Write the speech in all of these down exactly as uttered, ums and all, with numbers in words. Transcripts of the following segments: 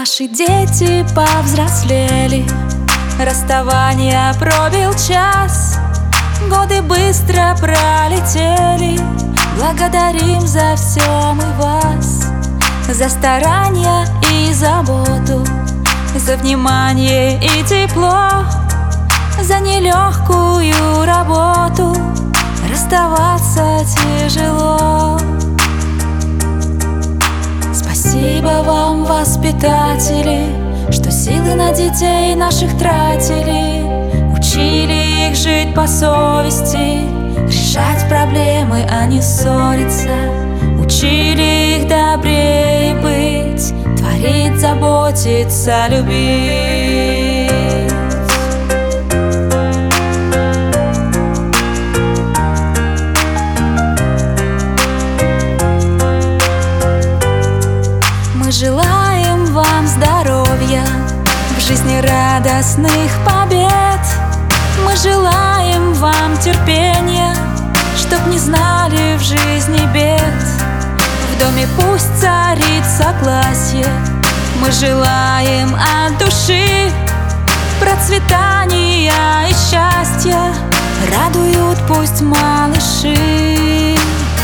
Наши дети повзрослели, расставания пробил час, годы быстро пролетели. Благодарим за все мы вас, за старания и заботу, за внимание и тепло, за нелегкую работу. Расставаться тяжело. Спасибо вам, воспитатели, что силы на детей наших тратили, учили их жить по совести, решать проблемы, а не ссориться, учили их добрее быть, творить, заботиться, любить. Мы желаем вам здоровья, в жизни радостных побед. Мы желаем вам терпения, чтоб не знали в жизни бед. В доме пусть царит согласие. Мы желаем от души процветания и счастья. Радуют пусть малыши.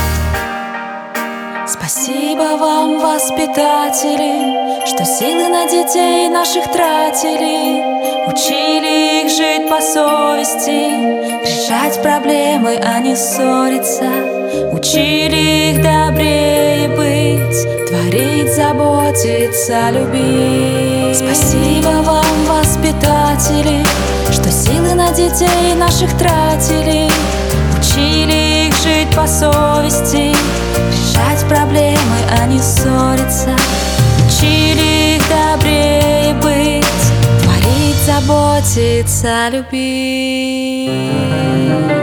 Спасибо вам, воспитатели, что силы на детей наших тратили, учили их жить по совести, решать проблемы, а не ссориться, учили их добрее быть, творить, заботиться, любить. Спасибо вам, воспитатели, что силы на детей наших тратили, учили их жить по совести, решать проблемы, а не ссориться, учили их добрее быть, творить, заботиться, любить.